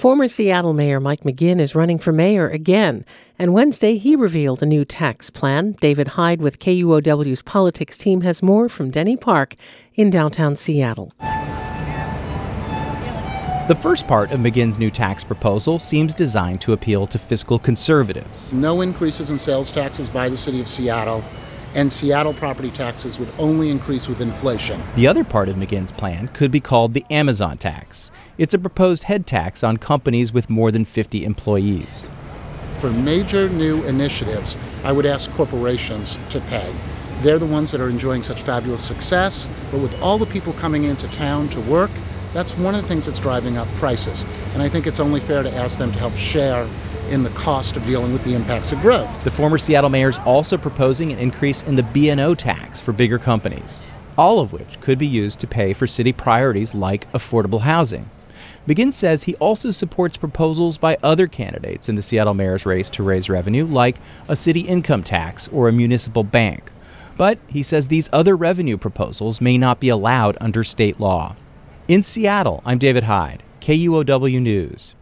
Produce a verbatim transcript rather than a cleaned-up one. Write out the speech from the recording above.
Former Seattle Mayor Mike McGinn is running for mayor again, and Wednesday he revealed a new tax plan. David Hyde with K U O W's politics team has more from Denny Park in downtown Seattle. The first part of McGinn's new tax proposal seems designed to appeal to fiscal conservatives. No increases in sales taxes by the city of Seattle, and Seattle property taxes would only increase with inflation. The other part of McGinn's plan could be called the Amazon tax. It's a proposed head tax on companies with more than fifty employees. For major new initiatives, I would ask corporations to pay. They're the ones that are enjoying such fabulous success, but with all the people coming into town to work, that's one of the things that's driving up prices. And I think it's only fair to ask them to help share in the cost of dealing with the impacts of growth. The former Seattle mayor is also proposing an increase in the B and O tax for bigger companies, all of which could be used to pay for city priorities like affordable housing. McGinn says he also supports proposals by other candidates in the Seattle mayor's race to raise revenue, like a city income tax or a municipal bank. But he says these other revenue proposals may not be allowed under state law. In Seattle, I'm David Hyde, K U O W News.